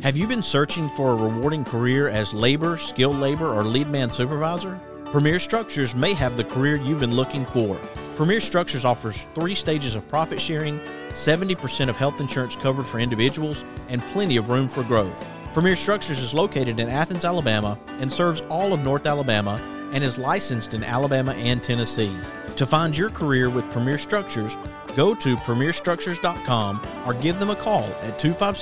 Have you been searching for a rewarding career as labor, skilled labor, or lead man supervisor? Premier Structures may have the career you've been looking for. Premier Structures offers 3 stages of profit sharing, 70% of health insurance covered for individuals, and plenty of room for growth. Premier Structures is located in Athens, Alabama, and serves all of North Alabama, and is licensed in Alabama and Tennessee. To find your career with Premier Structures, go to premierstructures.com or give them a call at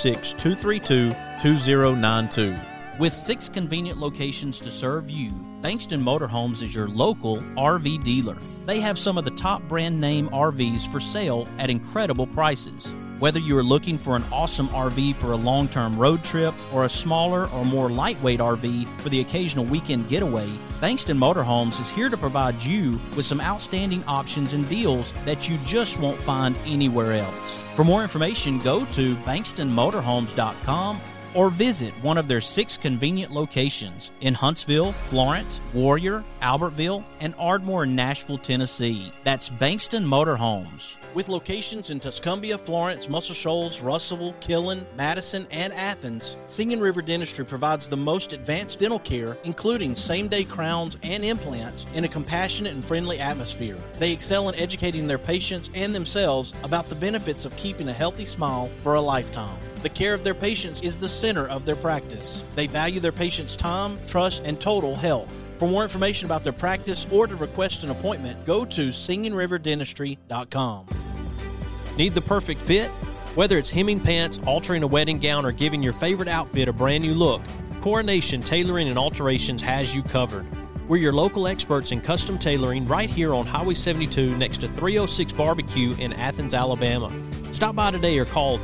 256-232-2092. With 6 convenient locations to serve you, Bankston Motorhomes is your local RV dealer. They have some of the top brand name RVs for sale at incredible prices. Whether you are looking for an awesome RV for a long-term road trip or a smaller or more lightweight RV for the occasional weekend getaway, Bankston Motorhomes is here to provide you with some outstanding options and deals that you just won't find anywhere else. For more information, go to bankstonmotorhomes.com or visit one of their 6 convenient locations in Huntsville, Florence, Warrior, Albertville, and Ardmore in Nashville, Tennessee. That's Bankston Motorhomes. With locations in Tuscumbia, Florence, Muscle Shoals, Russellville, Killen, Madison, and Athens, Singing River Dentistry provides the most advanced dental care, including same-day crowns and implants, in a compassionate and friendly atmosphere. They excel in educating their patients and themselves about the benefits of keeping a healthy smile for a lifetime. The care of their patients is the center of their practice. They value their patients' time, trust, and total health. For more information about their practice or to request an appointment, go to singingriverdentistry.com. Need the perfect fit? Whether it's hemming pants, altering a wedding gown, or giving your favorite outfit a brand new look, Coronation Tailoring and Alterations has you covered. We're your local experts in custom tailoring right here on Highway 72 next to 306 Barbecue in Athens, Alabama. Stop by today or call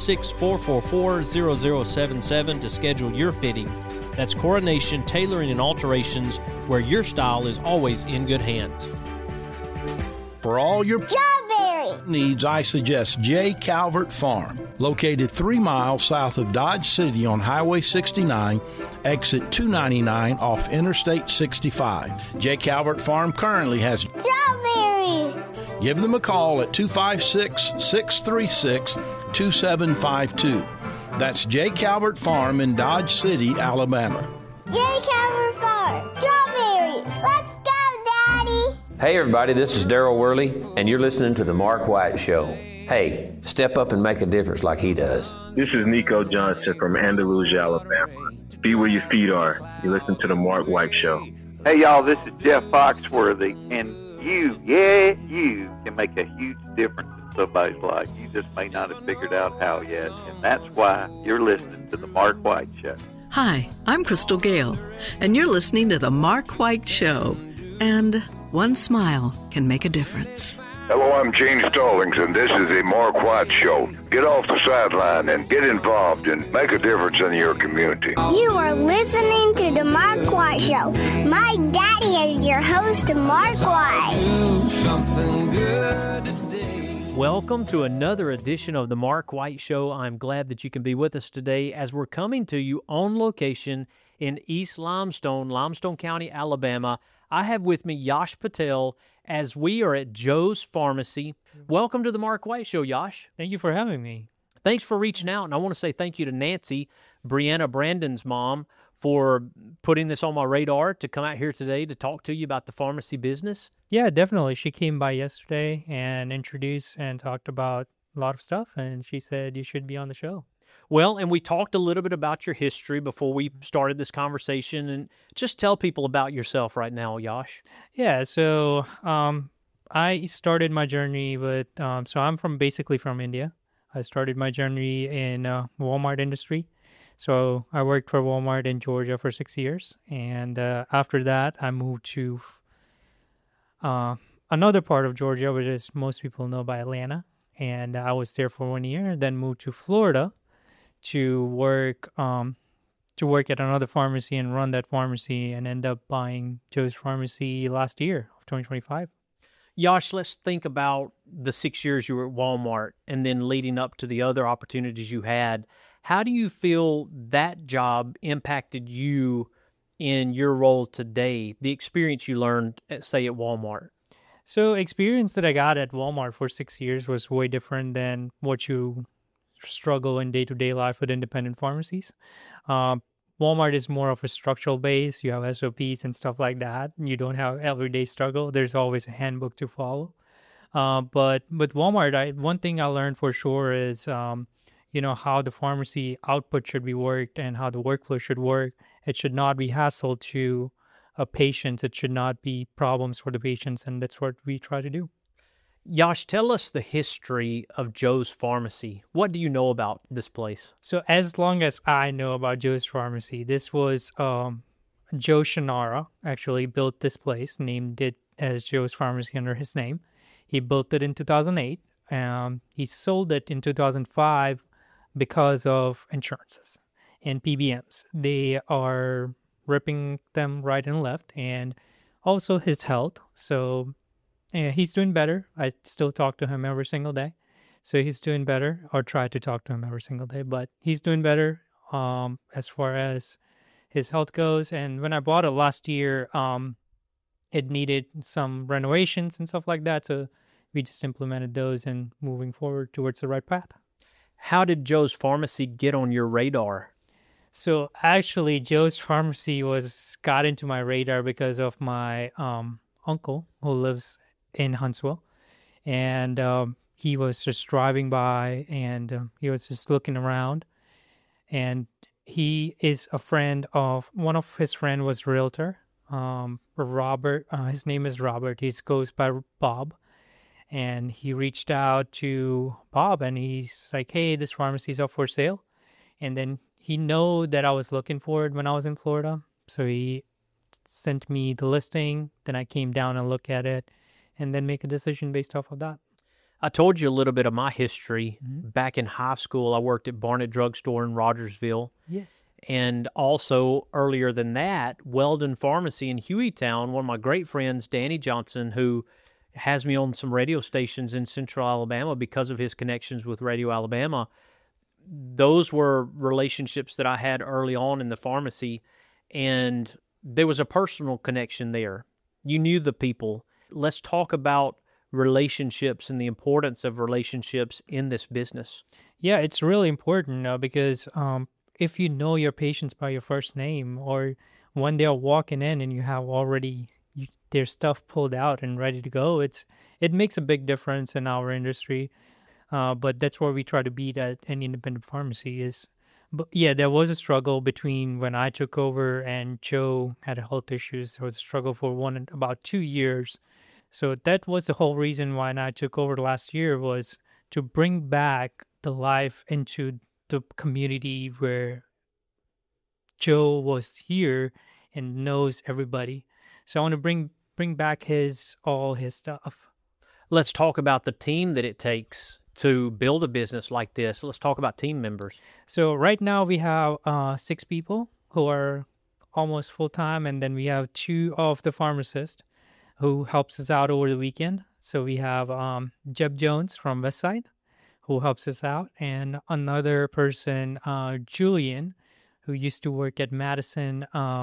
256-444-0077 to schedule your fitting. That's Coronation Tailoring and Alterations, where your style is always in good hands. For all your strawberry needs, I suggest J. Calvert Farm, located 3 miles south of Dodge City on Highway 69, exit 299 off Interstate 65. J. Calvert Farm currently has strawberries. Give them a call at 256-636-2752. That's J. Calvert Farm in Dodge City, Alabama. J. Calvert Farm. Strawberries. Let's go, Daddy. Hey, everybody, this is Daryl Worley, and you're listening to The Mark White Show. Hey, step up and make a difference like he does. This is Nico Johnson from Andalusia, Alabama. Be where your feet are. You listen to The Mark White Show. Hey, y'all, this is Jeff Foxworthy, and you can make a huge difference in somebody's life. You just may not have figured out how yet, and that's why you're listening to The Mark White Show. Hi, I'm Crystal Gale, and you're listening to The Mark White Show. And one smile can make a difference. Hello, I'm Gene Stallings, and this is The Mark White Show. Get off the sideline and get involved and make a difference in your community. You are listening to The Mark White Show. My daddy is your host, Mark White. Welcome to another edition of The Mark White Show. I'm glad that you can be with us today as we're coming to you on location in East Limestone, Limestone County, Alabama. I have with me Yash Patel as we are at Joe's Pharmacy. Welcome to the Mark White Show, Yash. Thank you for having me. Thanks for reaching out, and I want to say thank you to Nancy, Brianna Brandon's mom, for putting this on my radar to come out here today to talk to you about the pharmacy business. Yeah, definitely. She came by yesterday and introduced and talked about a lot of stuff, and she said you should be on the show. Well, and we talked a little bit about your history before we started this conversation, and just tell people about yourself right now, Yash. Yeah, so I started my journey with, so I'm basically from India. I started my journey in Walmart industry. So I worked for Walmart in Georgia for 6 years, and after that, I moved to another part of Georgia, which is most people know by Atlanta, and I was there for 1 year, then moved to Florida to work at another pharmacy and run that pharmacy, and end up buying Joe's Pharmacy last year of 2025. Yash, let's think about the 6 years you were at Walmart and then leading up to the other opportunities you had. How do you feel that job impacted you in your role today, the experience you learned, say, at Walmart? So experience that I got at Walmart for 6 years was way different than what you struggle in day-to-day life with independent pharmacies. Walmart is more of a structural base. You have SOPs and stuff like that. You don't have everyday struggle. There's always a handbook to follow. But with Walmart, one thing I learned for sure is, how the pharmacy output should be worked and how the workflow should work. It should not be hassle to patients. It should not be problems for the patients, and that's what we try to do. Yash, tell us the history of Joe's Pharmacy. What do you know about this place? So as long as I know about Joe's Pharmacy, this was Joe Shannara actually built this place, named it as Joe's Pharmacy under his name. He built it in 2008. He sold it in 2005 because of insurances and PBMs. They are ripping them right and left, and also his health. So he's doing better. I still talk to him every single day. So he's doing better, or try to talk to him every single day, but he's doing better as far as his health goes. And when I bought it last year, it needed some renovations and stuff like that. So we just implemented those and moving forward towards the right path. How did Joe's Pharmacy get on your radar? So actually, Joe's Pharmacy got into my radar because of my uncle who lives in Huntsville, and he was just driving by, and he was just looking around, and he is a friend of one of his friend was a realtor, Robert. His name is Robert. He goes by Bob, and he reached out to Bob, and he's like, "Hey, this pharmacy is up for sale," and then he know that I was looking for it when I was in Florida, so he sent me the listing. Then I came down and looked at it, and then make a decision based off of that. I told you a little bit of my history. Mm-hmm. Back in high school, I worked at Barnett Drugstore in Rogersville. Yes. And also, earlier than that, Weldon Pharmacy in Hueytown. One of my great friends, Danny Johnson, who has me on some radio stations in Central Alabama because of his connections with Radio Alabama. Those were relationships that I had early on in the pharmacy, and there was a personal connection there. You knew the people. Let's talk about relationships and the importance of relationships in this business. Yeah, it's really important because if you know your patients by your first name, or when they're walking in and you have already their stuff pulled out and ready to go, it makes a big difference in our industry. But that's where we try to beat at any independent pharmacy is. But yeah, there was a struggle between when I took over and Joe had health issues. There was a struggle for about 2 years. So that was the whole reason why I took over last year, was to bring back the life into the community where Joe was here and knows everybody. So I want to bring back all his stuff. Let's talk about the team that it takes to build a business like this. Let's talk about team members. So right now we have 6 people who are almost full-time, and then we have 2 of the pharmacists who helps us out over the weekend. So we have Jeb Jones from Westside, who helps us out, and another person, Julian, who used to work at Madison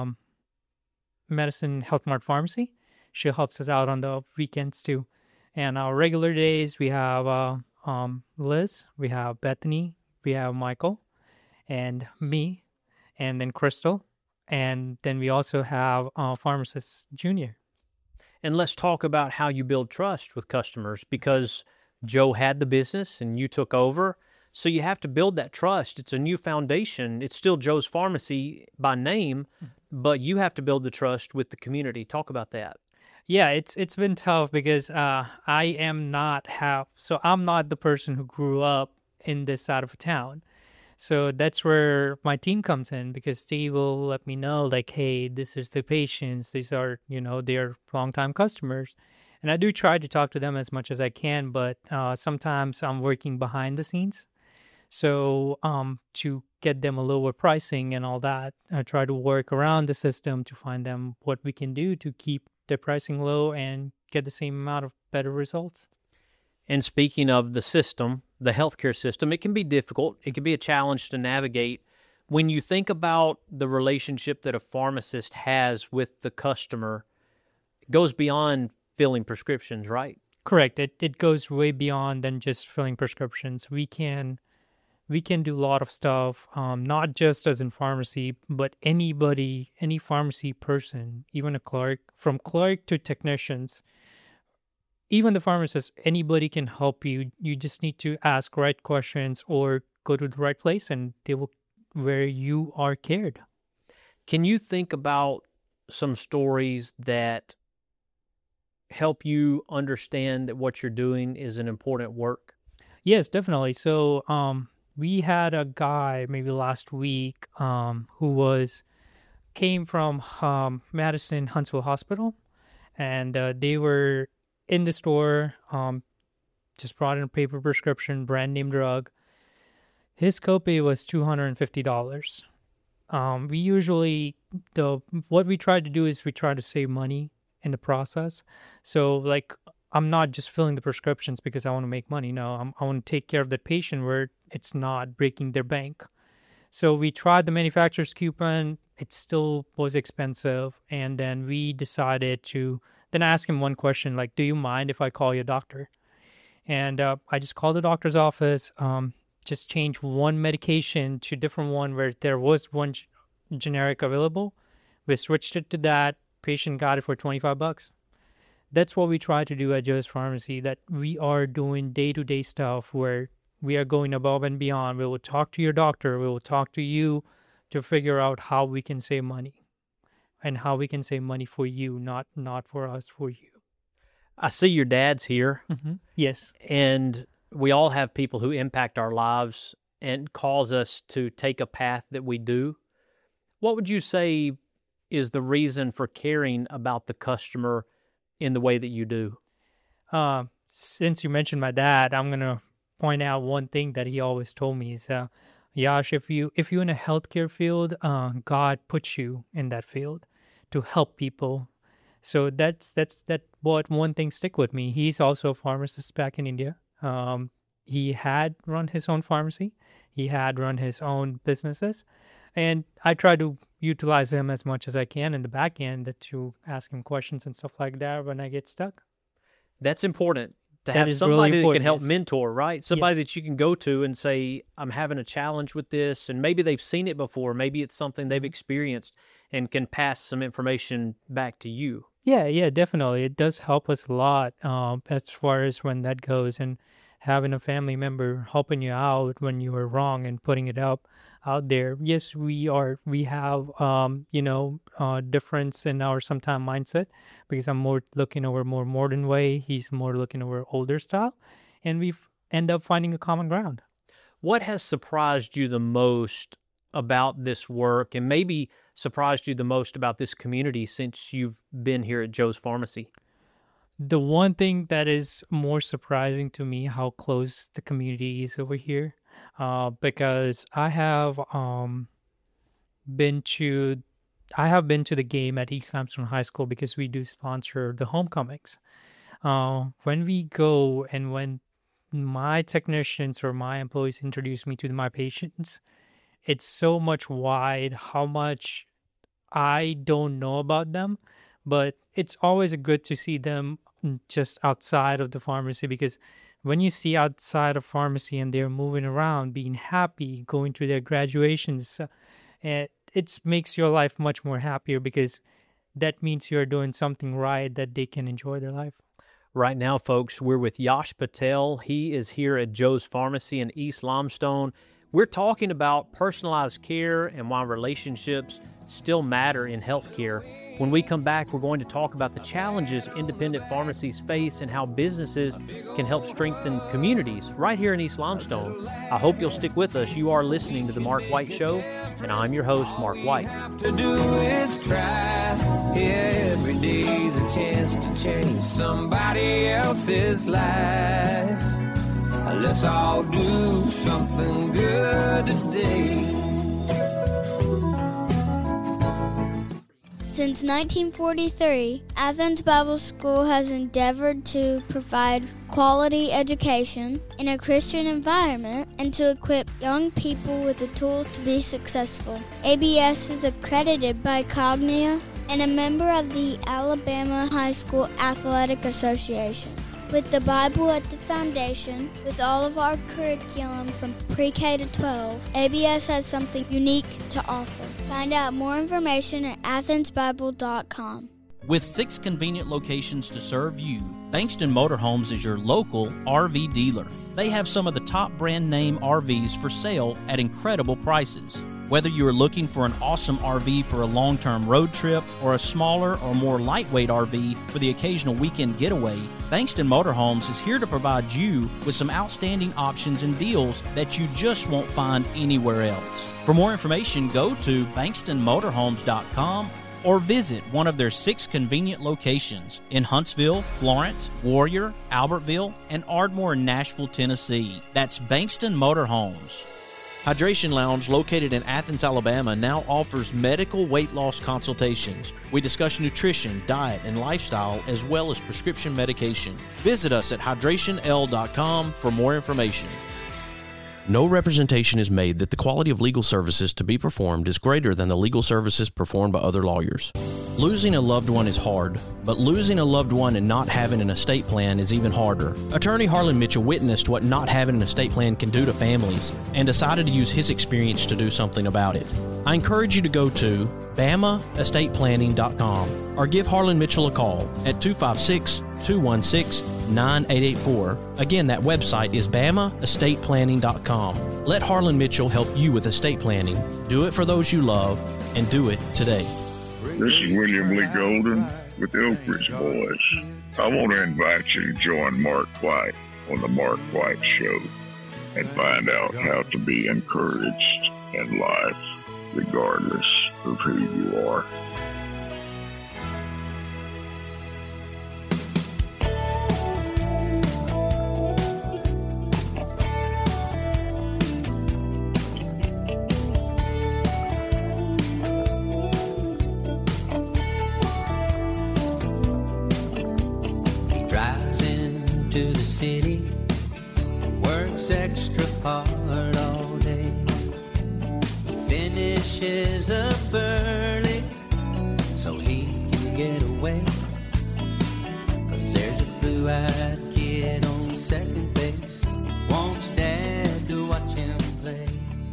Health Mart Pharmacy. She helps us out on the weekends too. And our regular days, we have Liz, we have Bethany, we have Michael, and me, and then Crystal, and then we also have Pharmacist Junior. And let's talk about how you build trust with customers, because Joe had the business and you took over. So you have to build that trust. It's a new foundation. It's still Joe's Pharmacy by name, but you have to build the trust with the community. Talk about that. Yeah, it's been tough because I'm not the person who grew up in this side of town. So that's where my team comes in, because Steve will let me know, like, hey, this is the patients. These are, they're longtime customers. And I do try to talk to them as much as I can, but sometimes I'm working behind the scenes. So to get them a lower pricing and all that, I try to work around the system to find them what we can do to keep the pricing low and get the same amount of better results. And speaking of the system, the healthcare system, it can be difficult. It can be a challenge to navigate. When you think about the relationship that a pharmacist has with the customer, it goes beyond filling prescriptions, right? Correct. It goes way beyond than just filling prescriptions. We can we can do a lot of stuff, not just as in pharmacy, but anybody, any pharmacy person, even a clerk, from clerk to technicians, even the pharmacist, anybody can help you. You just need to ask right questions or go to the right place, and they will where you are cared. Can you think about some stories that help you understand that what you're doing is an important work? Yes, definitely. So we had a guy maybe last week who came from Madison Huntsville Hospital, and they were in the store, just brought in a paper prescription, brand name drug. His copay was $250. We usually, what we try to do is we try to save money in the process. So like, I'm not just filling the prescriptions because I want to make money. No, I want to take care of the patient where it's not breaking their bank. So we tried the manufacturer's coupon. It still was expensive. And then we decided to then ask him one question, like, do you mind if I call your doctor? And I just called the doctor's office, just changed one medication to a different one where there was one generic available. We switched it to that. Patient got it for $25. That's what we try to do at Joe's Pharmacy, that we are doing day-to-day stuff where we are going above and beyond. We will talk to your doctor. We will talk to you to figure out how we can save money and how we can save money for you, not for us, for you. I see your dad's here. Mm-hmm. Yes. And we all have people who impact our lives and cause us to take a path that we do. What would you say is the reason for caring about the customer in the way that you do? Since you mentioned my dad, I'm going to point out one thing that he always told me is, Yash, if you're in a healthcare field, God puts you in that field to help people. So that's what one thing stick with me. He's also a pharmacist back in India. He had run his own pharmacy. He had run his own businesses. And I try to utilize him as much as I can in the back end to ask him questions and stuff like that when I get stuck. That's important. To That have is somebody really that can help yes. mentor, right? Somebody Yes. that you can go to and say, I'm having a challenge with this, and maybe they've seen it before. Maybe it's something they've experienced and can pass some information back to you. Yeah, definitely. It does help us a lot as far as when that goes, and having a family member helping you out when you were wrong and putting it out there. Yes, we have difference in our sometime mindset, because I'm more looking over more modern way. He's more looking over older style, and we end up finding a common ground. What has surprised you the most about this work, and maybe surprised you the most about this community since you've been here at Joe's Pharmacy? The one thing that is more surprising to me, how close the community is over here, because I have been to the game at East Limestone High School, because we do sponsor the homecomings. When we go and when my technicians or my employees introduce me to my patients, it's so much wide how much I don't know about them, but it's always good to see them just outside of the pharmacy, because when you see outside of pharmacy and they're moving around, being happy, going to their graduations, it makes your life much more happier, because that means you're doing something right, that they can enjoy their life. Right now, folks, we're with Yash Patel. He is here at Joe's Pharmacy in East Limestone. We're talking about personalized care and why relationships still matter in healthcare. When we come back, we're going to talk about the challenges independent pharmacies face and how businesses can help strengthen communities right here in East Limestone. I hope you'll stick with us. You are listening to The Mark White Show, and I'm your host, Mark White. To do is try. Every day's a chance to change somebody else's life. Let's all do something good today. Since 1943, Athens Bible School has endeavored to provide quality education in a Christian environment and to equip young people with the tools to be successful. ABS is accredited by Cognia and a member of the Alabama High School Athletic Association. With the Bible at the foundation, with all of our curriculum from pre-K to 12, ABS has something unique to offer. Find out more information at athensbible.com. With 6 convenient locations to serve you, Bankston Motorhomes is your local RV dealer. They have some of the top brand name RVs for sale at incredible prices. Whether you are looking for an awesome RV for a long-term road trip or a smaller or more lightweight RV for the occasional weekend getaway, Bankston Motorhomes is here to provide you with some outstanding options and deals that you just won't find anywhere else. For more information, go to bankstonmotorhomes.com or visit one of their 6 convenient locations in Huntsville, Florence, Warrior, Albertville, and Ardmore in Nashville, Tennessee. That's Bankston Motorhomes. Hydration Lounge, located in Athens, Alabama, now offers medical weight loss consultations. We discuss nutrition, diet, and lifestyle, as well as prescription medication. Visit us at hydrationl.com for more information. No representation is made that the quality of legal services to be performed is greater than the legal services performed by other lawyers. Losing a loved one is hard, but losing a loved one and not having an estate plan is even harder. Attorney Harlan Mitchell witnessed what not having an estate plan can do to families and decided to use his experience to do something about it. I encourage you to go to BamaEstatePlanning.com or give Harlan Mitchell a call at 256-216-9884. Again, that website is BamaEstatePlanning.com. Let Harlan Mitchell help you with estate planning. Do it for those you love, and do it today. This is William Lee Golden with the Oak Ridge Boys. I want to invite you to join Mark White on the Mark White Show and find out how to be encouraged in life, regardless of who you are. To the city, works extra hard all day, finishes up early so he can get away, 'cause there's a blue-eyed kid on second base, wants dad to watch him play.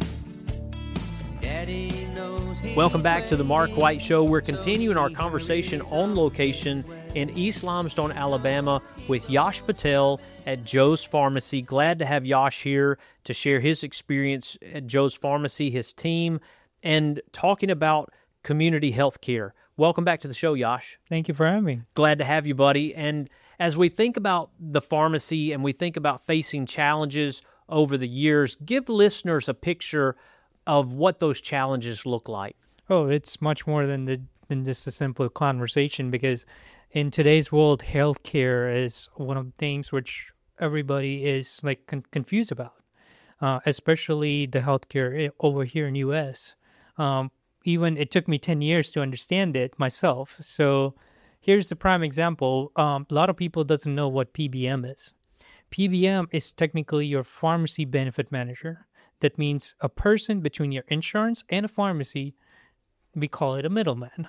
Daddy knows he's Welcome back to the Mark White Show. We're continuing our conversation on location in East Limestone, Alabama, with Yash Patel at Joe's Pharmacy. Glad to have Yash here to share his experience at Joe's Pharmacy, his team, and talking about community health care. Welcome back to the show, Yash. Thank you for having me. Glad to have you, buddy. And as we think about the pharmacy and we think about facing challenges over the years, give listeners a picture of what those challenges look like. Oh, it's much more than just a simple conversation, because in today's world, healthcare is one of the things which everybody is like confused about, especially the healthcare over here in U.S. Even it took me 10 years to understand it myself. So here's the prime example. A lot of people doesn't know what PBM is. PBM is technically your pharmacy benefit manager. That means a person between your insurance and a pharmacy. We call it a middleman.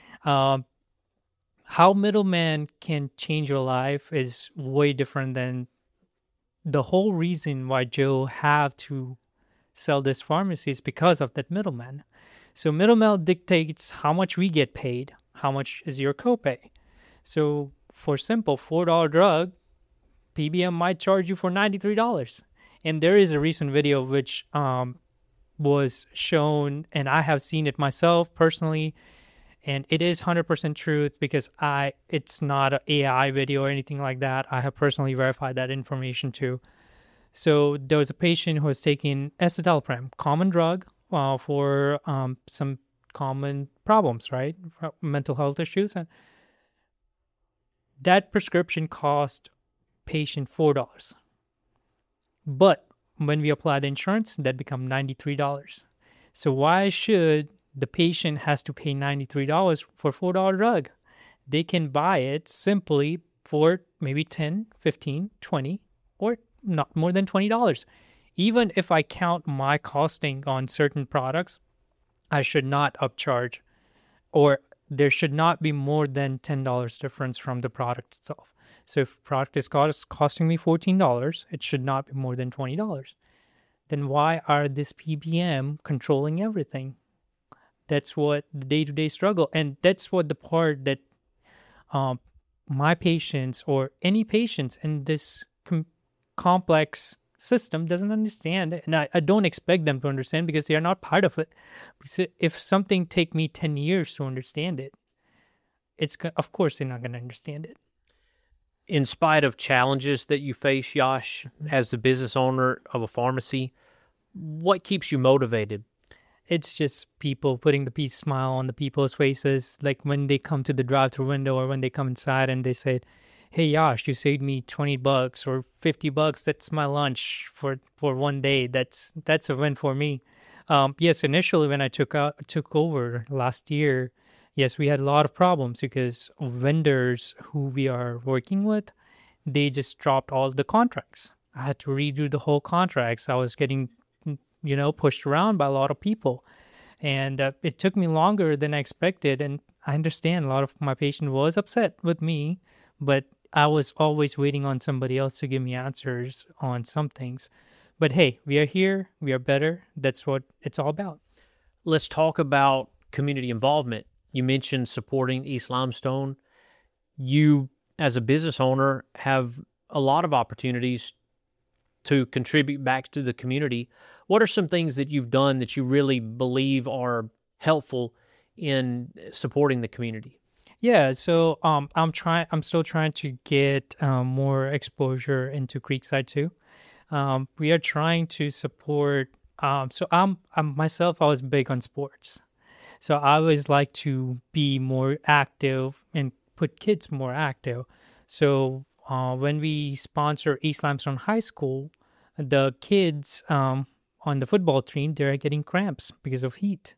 How middleman can change your life is way different than the whole reason why Joe have to sell this pharmacy is because of that middleman. So middleman dictates how much we get paid, how much is your copay. So for simple $4 drug, PBM might charge you for $93. And there is a recent video which was shown, and I have seen it myself personally, and it is 100% truth because it's not an AI video or anything like that. I have personally verified that information too. So there was a patient who was taking escitalopram, common drug for some common problems, right? For mental health issues. And that prescription cost patient $4. But when we apply the insurance, that becomes $93. So why should the patient has to pay $93 for $4 drug? They can buy it simply for maybe $10, $15, $20, or not more than $20. Even if I count my costing on certain products, I should not upcharge, or there should not be more than $10 difference from the product itself. So if product is costing me $14, it should not be more than $20. Then why are this PBM controlling everything? That's what the day-to-day struggle, and that's what the part that my patients or any patients in this complex system doesn't understand. And I don't expect them to understand because they are not part of it. Because if something take me 10 years to understand it, of course they're not going to understand it. In spite of challenges that you face, Yash, as the business owner of a pharmacy, what keeps you motivated? It's just people putting the smile on the people's faces. Like when they come to the drive-thru window or when they come inside and they say, "Hey, Yash, you saved me $20 or $50. That's my lunch for one day." That's a win for me. Yes, initially when I took over last year, yes, we had a lot of problems because vendors who we are working with, they just dropped all the contracts. I had to redo the whole contracts. I was getting pushed around by a lot of people. And it took me longer than I expected. And I understand a lot of my patient was upset with me, but I was always waiting on somebody else to give me answers on some things. But hey, we are here. We are better. That's what it's all about. Let's talk about community involvement. You mentioned supporting East Limestone. You, as a business owner, have a lot of opportunities to contribute back to the community. What are some things that you've done that you really believe are helpful in supporting the community? Yeah, so I'm still trying to get more exposure into Creekside too. We are trying to support. So I'm myself. I was big on sports, so I always like to be more active and put kids more active. So when we sponsor East Limestone High School, the kids on the football team, they're getting cramps because of heat.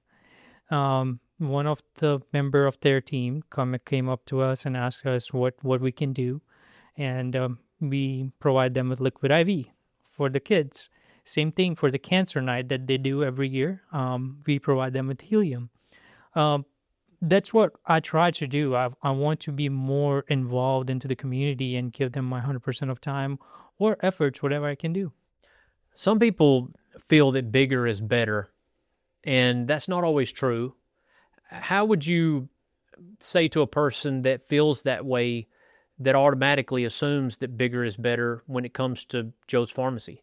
One of the member of their team came up to us and asked us what we can do, and we provide them with liquid IV for the kids. Same thing for the cancer night that they do every year. We provide them with helium. That's what I try to do. I want to be more involved into the community and give them my 100% of time or efforts, whatever I can do. Some people feel that bigger is better, and that's not always true. How would you say to a person that feels that way, that automatically assumes that bigger is better when it comes to Joe's Pharmacy?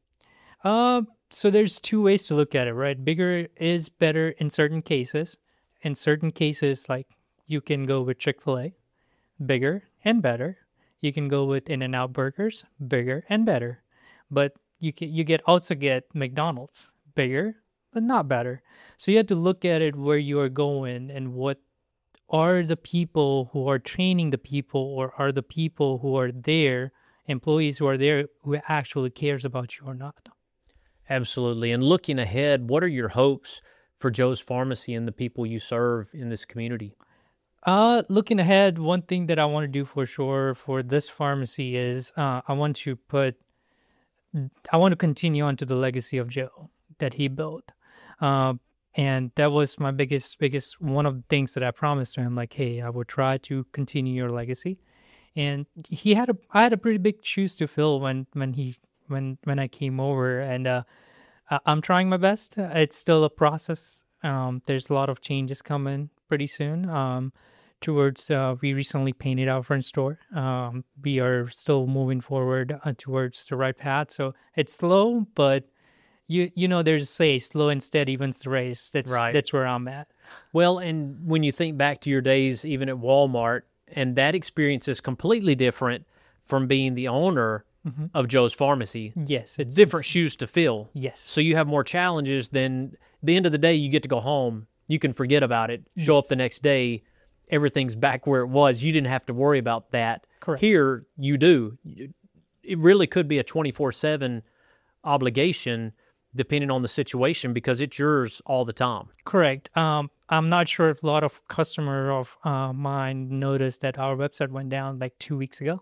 So there's two ways to look at it, right? Bigger is better in certain cases. In certain cases, like you can go with Chick-fil-A, bigger and better. You can go with In-N-Out Burgers, bigger and better. But you also get McDonald's, bigger but not better. So you have to look at it where you are going and what are the people who are training the people, or are the people who are there, employees who are there, who actually cares about you or not. Absolutely. And looking ahead, what are your hopes for Joe's Pharmacy and the people you serve in this community? Looking ahead, one thing that I want to do for sure for this pharmacy is I want to continue on to the legacy of Joe that he built. And that was my biggest, one of the things that I promised to him, like, hey, I would try to continue your legacy. And I had a pretty big shoes to fill when I came over, and I'm trying my best. It's still a process. There's a lot of changes coming pretty soon. We recently painted our front store. We are still moving forward towards the right path. So it's slow, but there's a say, slow and steady wins the race. That's right. That's where I'm at. Well, and when you think back to your days even at Walmart, and that experience is completely different from being the owner of Joe's Pharmacy. Yes. It's different shoes to fill. Yes. So you have more challenges than the end of the day. You get to go home. You can forget about it. Show up the next day. Everything's back where it was. You didn't have to worry about that. Correct. Here, you do. It really could be a 24/7 obligation depending on the situation because it's yours all the time. Correct. I'm not sure if a lot of customer of mine noticed that our website went down like 2 weeks ago.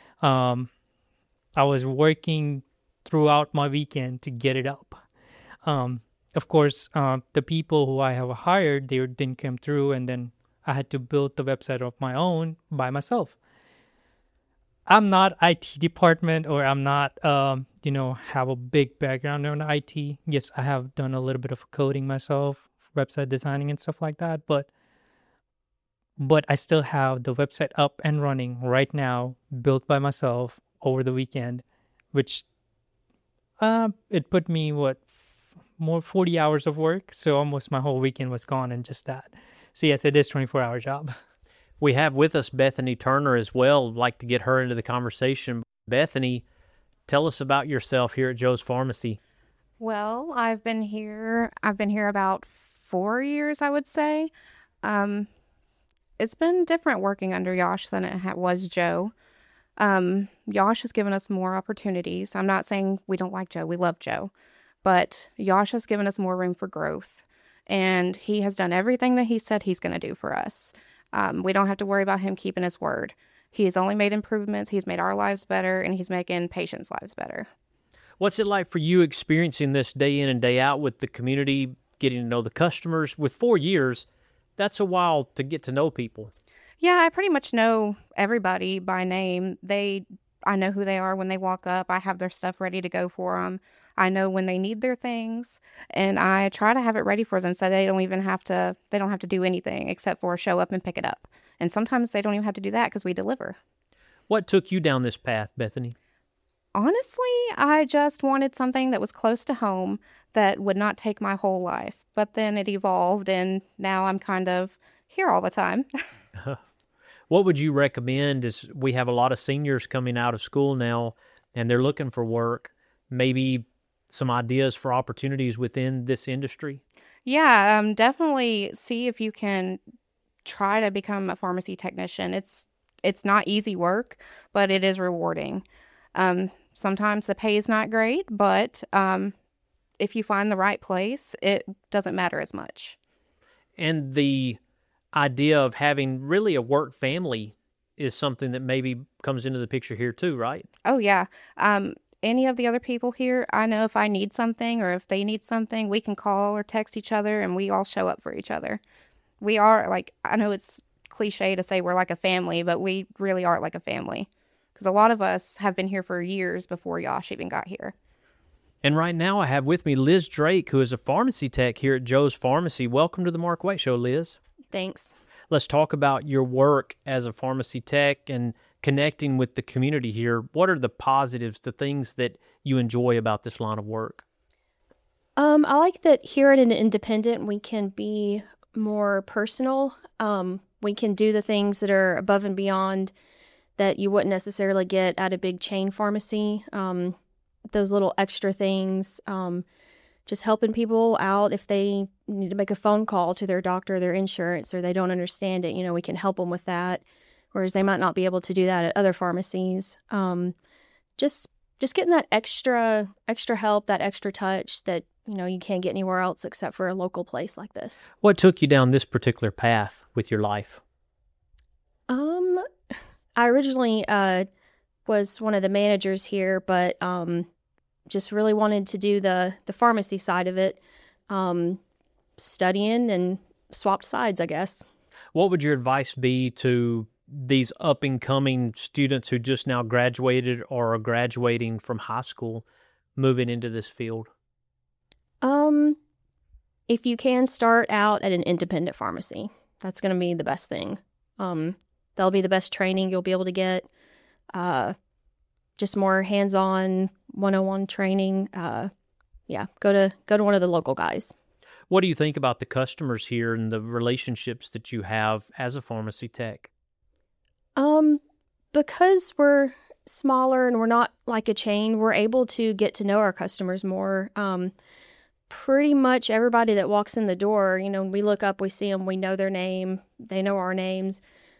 I was working throughout my weekend to get it up. Of course, the people who I have hired, they didn't come through, and then I had to build the website of my own by myself. I'm not IT department, or I'm not, have a big background in IT. Yes, I have done a little bit of coding myself, website designing and stuff like that, but I still have the website up and running right now, built by myself over the weekend, which it put me, more 40 hours of work, so almost my whole weekend was gone in just that. So yes, it is a 24-hour job. We have with us Bethany Turner as well. I'd like to get her into the conversation. Bethany, tell us about yourself here at Joe's Pharmacy. Well, I've been here about 4 years, I would say. It's been different working under Yash than it was Joe. Yash has given us more opportunities. I'm not saying we don't like Joe. We love Joe. But Yash has given us more room for growth. And he has done everything that he said he's going to do for us. We don't have to worry about him keeping his word. He has only made improvements. He's made our lives better, and he's making patients' lives better. What's it like for you experiencing this day in and day out with the community, getting to know the customers? With 4 years, that's a while to get to know people. Yeah, I pretty much know everybody by name. I know who they are when they walk up. I have their stuff ready to go for them. I know when they need their things, and I try to have it ready for them so they don't have to do anything except for show up and pick it up. And sometimes they don't even have to do that because we deliver. What took you down this path, Bethany? Honestly, I just wanted something that was close to home that would not take my whole life. But then it evolved, and now I'm kind of here all the time. What would you recommend? Is we have a lot of seniors coming out of school now, and they're looking for work. Maybe some ideas for opportunities within this industry? Yeah, definitely see if you can try to become a pharmacy technician. It's not easy work, but it is rewarding. Sometimes the pay is not great, but if you find the right place, it doesn't matter as much. And the idea of having really a work family is something that maybe comes into the picture here too, right? Oh, yeah. Any of the other people here, I know if I need something or if they need something, we can call or text each other, and we all show up for each other. We are I know it's cliche to say we're like a family, but we really are like a family, because a lot of us have been here for years before Yash even got here. And right now I have with me Liz Drake, who is a pharmacy tech here at Joe's Pharmacy. Welcome to the Mark White Show, Liz. Thanks. Let's talk about your work as a pharmacy tech and connecting with the community here. What are the positives, the things that you enjoy about this line of work? I like that here at an independent, we can be more personal. We can do the things that are above and beyond that you wouldn't necessarily get at a big chain pharmacy. Those little extra things, just helping people out if they need to make a phone call to their doctor or their insurance, or they don't understand it, we can help them with that. Whereas they might not be able to do that at other pharmacies. Just getting that extra help, that extra touch that, you can't get anywhere else except for a local place like this. What took you down this particular path with your life? I originally was one of the managers here, but just really wanted to do the pharmacy side of it, studying and swapped sides, I guess. What would your advice be to these up-and-coming students who just now graduated or are graduating from high school, moving into this field? If you can start out at an independent pharmacy, that's going to be the best thing. That'll be the best training you'll be able to get. Just more hands-on, 101 training. Go to one of the local guys. What do you think about the customers here and the relationships that you have as a pharmacy tech? Because we're smaller and we're not like a chain, we're able to get to know our customers more. Pretty much everybody that walks in the door, we look up, we see them, we know their name, they know our names.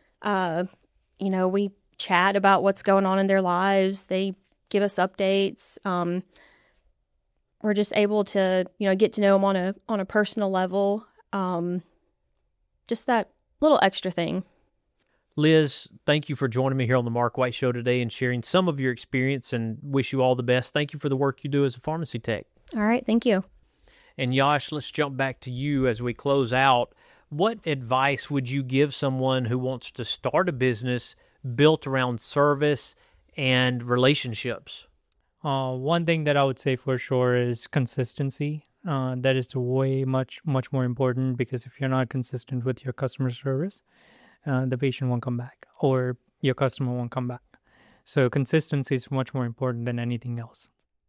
We chat about what's going on in their lives. They give us updates. We're just able to, get to know them on a personal level. Just that little extra thing. Liz, thank you for joining me here on the Mark White Show today and sharing some of your experience, and wish you all the best. Thank you for the work you do as a pharmacy tech. All right, thank you. And Yash, let's jump back to you as we close out. What advice would you give someone who wants to start a business built around service and relationships? One thing that I would say for sure is consistency. That is much more important, because if you're not consistent with your customer service, the patient won't come back or your customer won't come back. So consistency is much more important than anything else.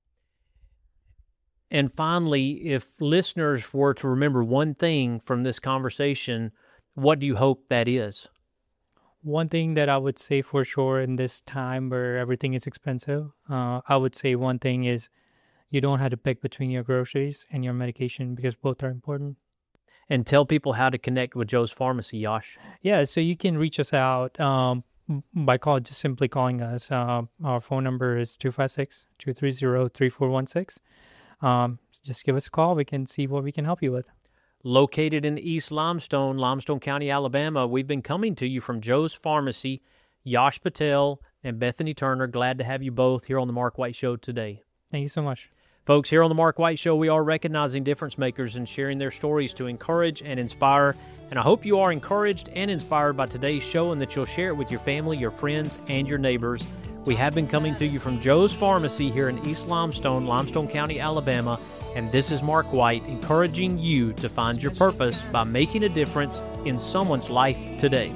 And finally, if listeners were to remember one thing from this conversation, what do you hope that is? One thing that I would say for sure in this time where everything is expensive, I would say one thing is you don't have to pick between your groceries and your medication, because both are important. And tell people how to connect with Joe's Pharmacy, Yash. Yeah, so you can reach us out by just simply calling us. Our phone number is 256-230-3416. Just give us a call. We can see what we can help you with. Located in East Limestone, Limestone County, Alabama, we've been coming to you from Joe's Pharmacy. Yash Patel and Bethany Turner, glad to have you both here on the Mark White Show today. Thank you so much. Folks, here on the Mark White Show, we are recognizing difference makers and sharing their stories to encourage and inspire. And I hope you are encouraged and inspired by today's show, and that you'll share it with your family, your friends, and your neighbors. We have been coming to you from Joe's Pharmacy here in East Limestone, Limestone County, Alabama. And this is Mark White, encouraging you to find your purpose by making a difference in someone's life today.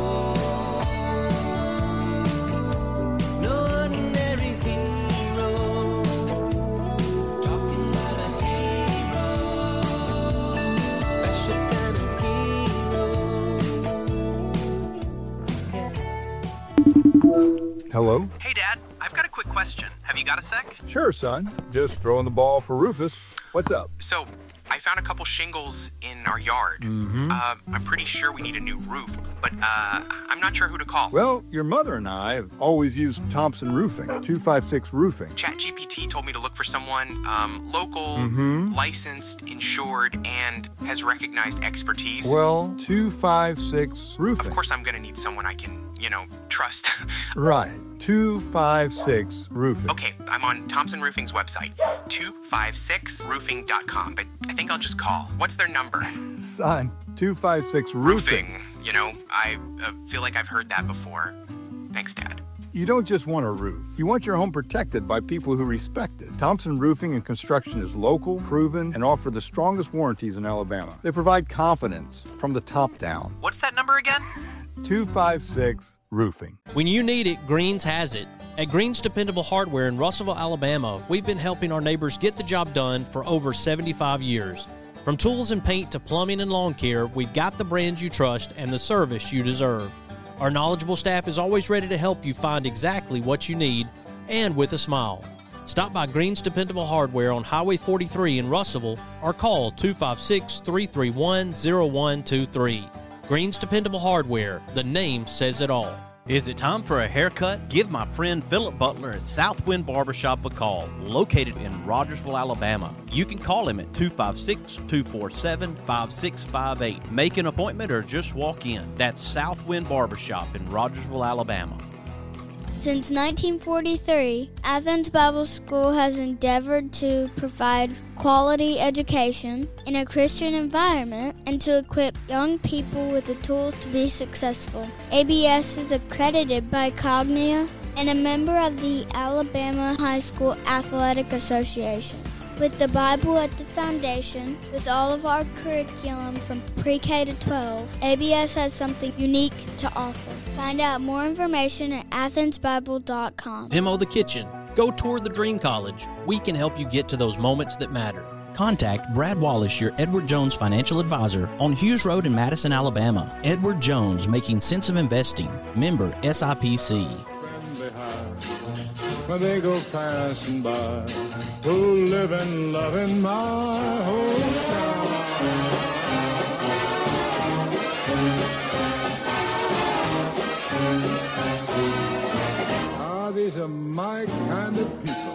Hello? Hey, Dad. I've got a quick question. Have you got a sec? Sure, son. Just throwing the ball for Rufus. What's up? So, I found a couple shingles in our yard. Mm-hmm. I'm pretty sure we need a new roof, but I'm not sure who to call. Well, your mother and I have always used Thompson Roofing, 256 Roofing. ChatGPT told me to look for someone local, licensed, insured, and has recognized expertise. Well, 256 Roofing. Of course I'm going to need someone I can, trust. Right. 256 Roofing. Okay, I'm on Thompson Roofing's website, 256roofing.com, but I think I'll just call. What's their number? Son, 256 Roofing. I feel like I've heard that before. Thanks, Dad. You don't just want a roof. You want your home protected by people who respect it. Thompson Roofing and Construction is local, proven, and offer the strongest warranties in Alabama. They provide confidence from the top down. What's that number again? 256 Roofing. When you need it, Greens has it. At Greens Dependable Hardware in Russellville, Alabama, we've been helping our neighbors get the job done for over 75 years. From tools and paint to plumbing and lawn care, we've got the brands you trust and the service you deserve. Our knowledgeable staff is always ready to help you find exactly what you need, and with a smile. Stop by Greens Dependable Hardware on Highway 43 in Russellville or call 256-331-0123. Greens Dependable Hardware, the name says it all. Is it time for a haircut? Give my friend Philip Butler at Southwind Barbershop a call, located in Rogersville, Alabama. You can call him at 256-247-5658. Make an appointment or just walk in. That's Southwind Barbershop in Rogersville, Alabama. Since 1943, Athens Bible School has endeavored to provide quality education in a Christian environment and to equip young people with the tools to be successful. ABS is accredited by Cognia and a member of the Alabama High School Athletic Association. With the Bible at the foundation, with all of our curriculum from pre-K to 12, ABS has something unique to offer. Find out more information at athensbible.com. Demo the kitchen. Go tour the Dream College. We can help you get to those moments that matter. Contact Brad Wallace, your Edward Jones financial advisor, on Hughes Road in Madison, Alabama. Edward Jones, making sense of investing. Member SIPC. When they go passing by, who live and love in my hometown. These are my kind of people.